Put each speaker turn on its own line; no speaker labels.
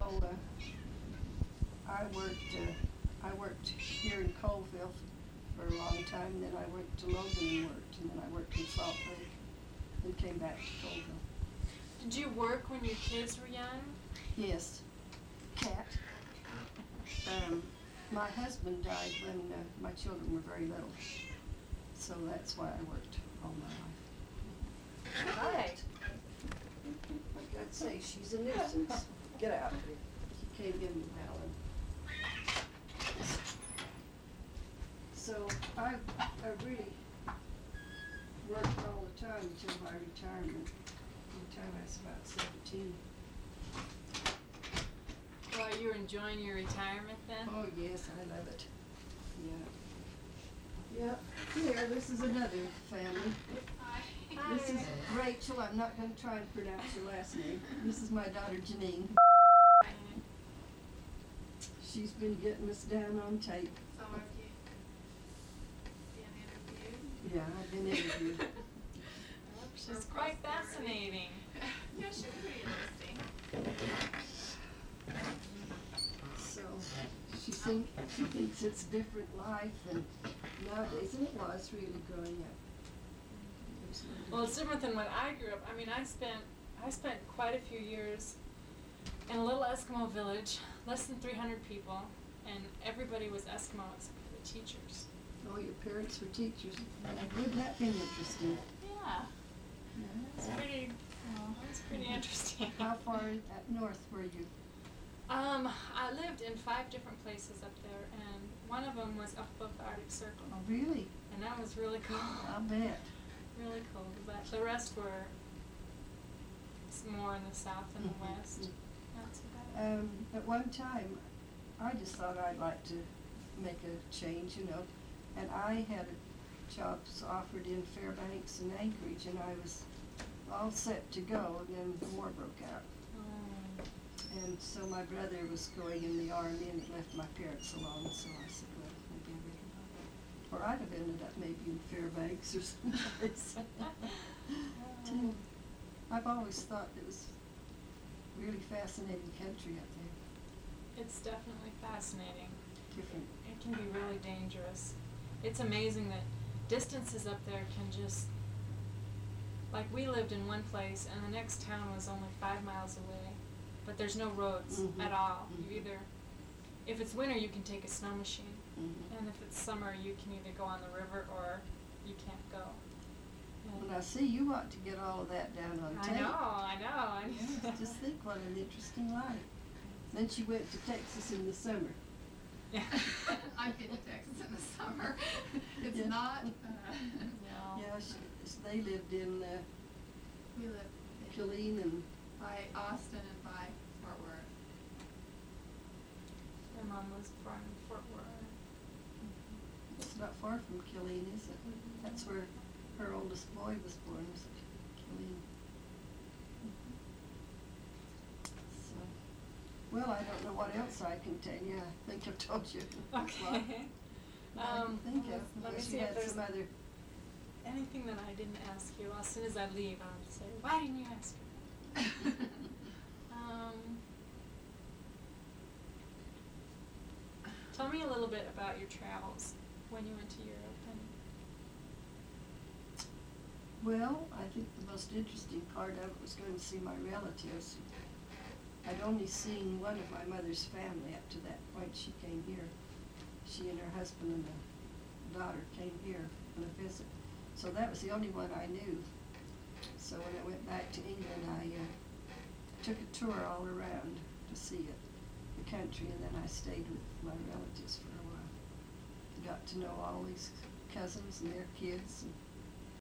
I worked here in Colville for a long time, then I went to Logan and worked, and then I worked in Salt Lake, and came back to Colville.
Did you work when your kids were young?
Yes. Cat. My husband died when my children were very little, so that's why I worked all my life.
Hi.
Like I'd say, she's a nuisance. Get out. She came in now. So I really worked all the time until my retirement. By the time I was about 17.
Well, you're enjoying your retirement then?
Oh yes, I love it. Yeah. Yeah. Here, this is another family.
Hi.
This is Rachel. I'm not going to try and pronounce your last name. This is my daughter Janine. She's been getting us down on tape.
So have you been interviewed?
Yeah, I've been interviewed.
She's quite fascinating.
Yeah, she's pretty interesting.
So she thinks it's a different life and nowadays, and it was really growing up.
Well, it's different than when I grew up. I mean, I spent quite a few years in a little Eskimo village, less than 300 people, and everybody was Eskimo except for the teachers.
Oh, your parents were teachers. Wouldn't that be interesting?
Yeah.
Yeah.
It's pretty interesting.
How far up north were you?
I lived in 5 different places up there, and one of them was up above the Arctic Circle.
Oh, really?
And that was really cool.
I'll bet.
Really cool. But the rest were more in the south and the west. Not so bad.
At one time, I just thought I'd like to make a change, and I had jobs offered in Fairbanks and Anchorage, and I was all set to go, and then the war broke out. And so my brother was going in the Army, and he left my parents alone, so I said, well, maybe I better not. Or I'd have ended up maybe in Fairbanks or someplace. Too. I've always thought it was really fascinating country up there.
It's definitely fascinating.
Different.
It can be really dangerous. It's amazing that distances up there can just, like we lived in one place and the next town was only 5 miles away, but there's no roads at all. You either, if it's winter, you can take a snow machine, and if it's summer, you can either go on the river or you can't go.
Well, now see, you ought to get all of that down on tape.
I know.
Yes, just think what an interesting life. Then she went to Texas in the summer.
Yeah.
I've been to Texas in the summer. It's
Yeah.
not.
No.
Yeah, they lived in
We live
Killeen and
by Austin and by Fort Worth.
My mom was born in Fort Worth.
it's not far from Killeen, is it? That's where her oldest boy was born, was Killeen. So, well, I don't know what else I can tell you. I think I've told you.
Okay.
I can think of.
Let me
Unless
see
you
if
had
there's
some other.
anything that I didn't ask you. As soon as I leave, I'll say, why didn't you ask me? Tell me a little bit about your travels when you went to Europe.
Well, I think the most interesting part of it was going to see my relatives. I'd only seen one of my mother's family up to that point. She came here. She and her husband and a daughter came here on a visit. So that was the only one I knew. So when I went back to England, I took a tour all around to see it, the country, and then I stayed with my relatives for a while. Got to know all these cousins and their kids. And